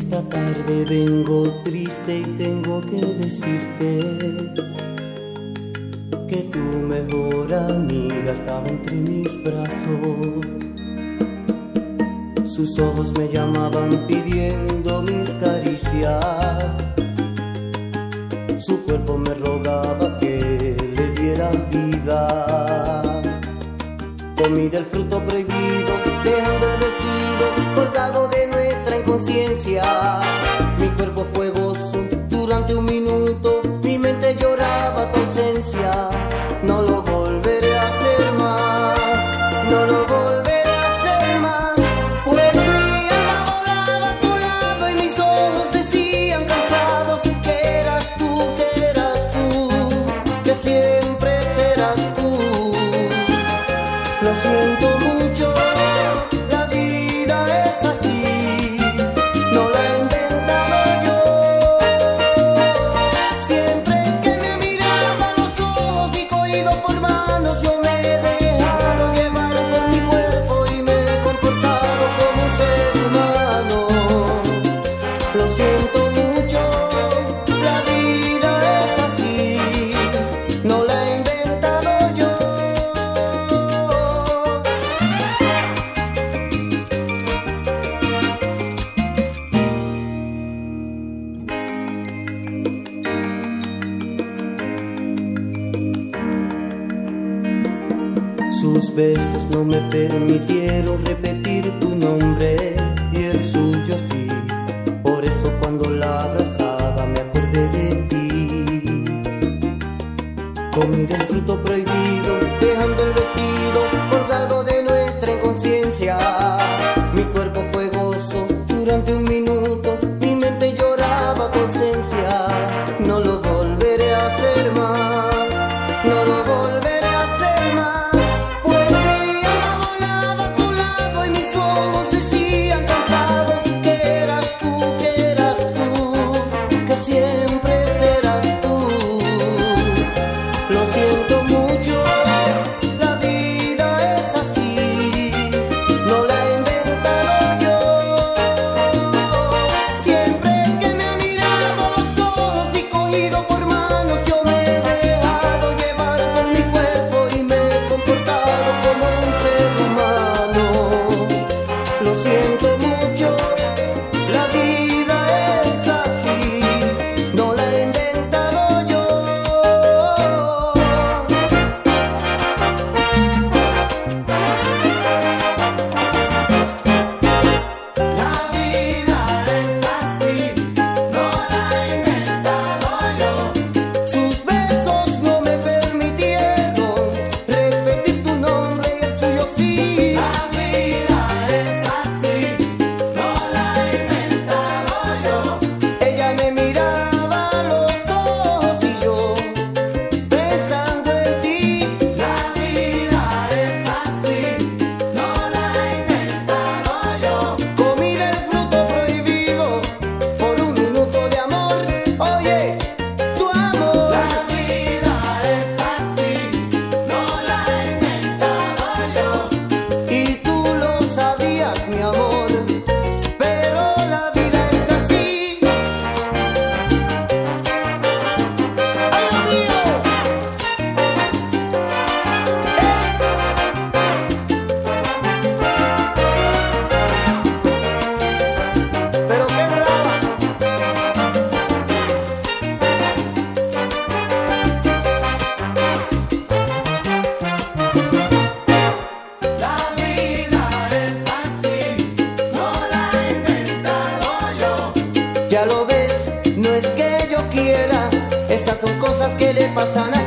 Esta tarde vengo triste y tengo que decirte que tu mejor amiga estaba entre mis brazos. Sus ojos me llamaban pidiendo mis caricias. Su cuerpo me rogaba que le diera vida. Comí del fruto prohibido, dejando el vestido colgado de nuestra inconsciencia. Mi cuerpo fue gozo durante un minuto, mi mente lloraba tu ausencia. No lo volveré a hacer más, no lo volveré a hacer más, pues mi alma volaba a tu lado y mis ojos decían cansados que eras tú, que siempre serás tú. Lo siento mucho, la vida es así, no la he inventado yo. Siempre que me miraba a los ojos y cogido por manos, yo me he dejado llevar por mi cuerpo y me he comportado como un ser humano. Lo siento mucho, la vida es así, no la he inventado yo. Sus besos no me permitieron repetir tu nombre y el suyo sí. Por eso cuando la abrazaba me acordé de ti. Comí del fruto prohibido, dejando el vestido colgado de nuestra inconsciencia. Mi cuerpo fue gozo durante un minuto, mi mente lloraba tu ausencia. No lo volveré a hacer más, no lo volveré a hacer más, pues mi alma volaba a tu lado y mis ojos decían cansados que eras tú, que siempre serás tú. Lo siento mucho, la vida es así, no la he inventado yo. Siempre que me ha mirado a los ojos y cogido por manos, yo me he dejado llevar por mi cuerpo y me he comportado como un ser humano. Lo siento mucho, la vida es así, no la he inventado yo. La vida es así, no la he inventado yo. Sus besos no me permitieron repetir tu nombre y el suyo sí. La vida es así, no la he inventado yo. Ella me miraba a los ojos y yo pensando en ti. La vida es así, no la he inventado yo. Comí del fruto prohibido por un minuto de amor. Oye, tu amor. La vida es así, no la he inventado yo. Y tú lo sabías, mi amor, pero la vida es así. ¡Ay, Dios mío! Pero qué brava. La vida es así, no la he inventado yo. Ya lo ves, no es que yo quiera, esas son cosas que le pasan a